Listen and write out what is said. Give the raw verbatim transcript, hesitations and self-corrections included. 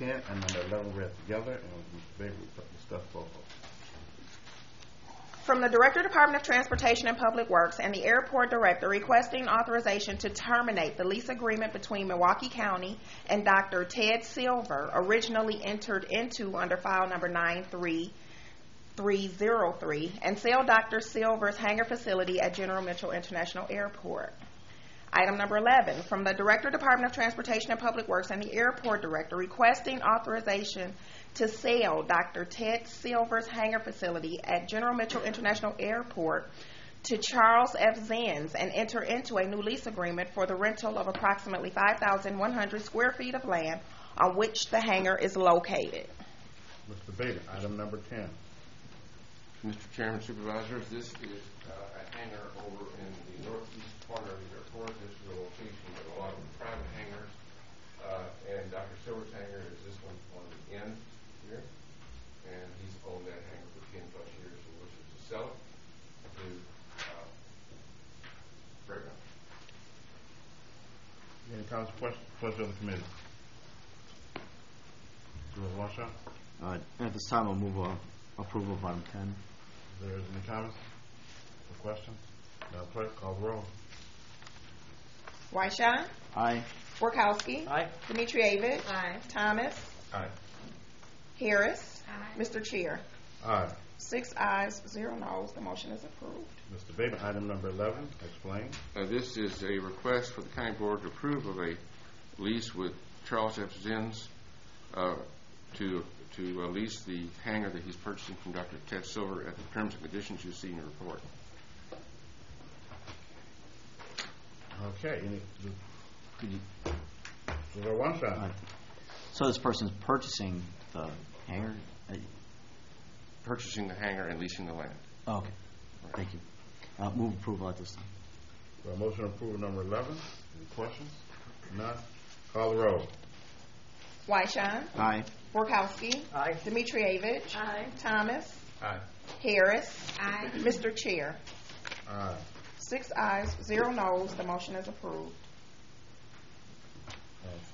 ten and number eleven read together, and Mister Bailey will discuss both of them. From the Director, Department of Transportation and Public Works, and the Airport Director requesting authorization to terminate the lease agreement between Milwaukee County and Doctor Ted Silver, originally entered into under file number nine three three zero three, and sell Doctor Silver's hangar facility at General Mitchell International Airport. Item number eleven, from the Director, Department of Transportation and Public Works, and the Airport Director requesting authorization to sell Doctor Ted Silver's hangar facility at General Mitchell International Airport to Charles F. Zenz and enter into a new lease agreement for the rental of approximately five thousand one hundred square feet of land on which the hangar is located. Mister Bailey, item number ten. Mister Chairman, Supervisors, this is uh, a hangar over in the northeast corner of the airport. This is a location of a lot of private hangars, uh, and Doctor Silver's hangar is this one on the end here, and he's owned that hangar for ten plus years and wishes to sell it to uh, Fairground. Any comments, questions, questions of the committee? Supervisor Washoe? Uh, at this time, I'll move uh, approval of item ten. If there is any comments or questions, Madam Clerk, call the roll. Wyshaw, Aye. Workowski, Aye. Dimitrievich, Aye. Thomas, Aye. Harris, Aye. Mister Chair. Aye. Six ayes, zero noes. The motion is approved. Mister Bailey, item number eleven, explain. Uh, this is a request for the County Board to approve of a lease with Charles F. Zenz uh, to to uh, lease the hangar that he's purchasing from Doctor Ted Silver at the terms and conditions you see in your report. Okay. Any, Could you, Supervisor Washoe? uh, so this person's purchasing the hangar? Uh, Purchasing the hangar and leasing the land. oh, okay. Thank you. Uh, move approval at this time. Well, motion to approve number eleven. Any questions? None. Call the roll. Wyshaw, Aye. Workowski, Aye. Dimitrievich, Aye. Thomas, Aye. Harris, Aye. Mister Chair. Aye. Six ayes, zero noes. The motion is approved.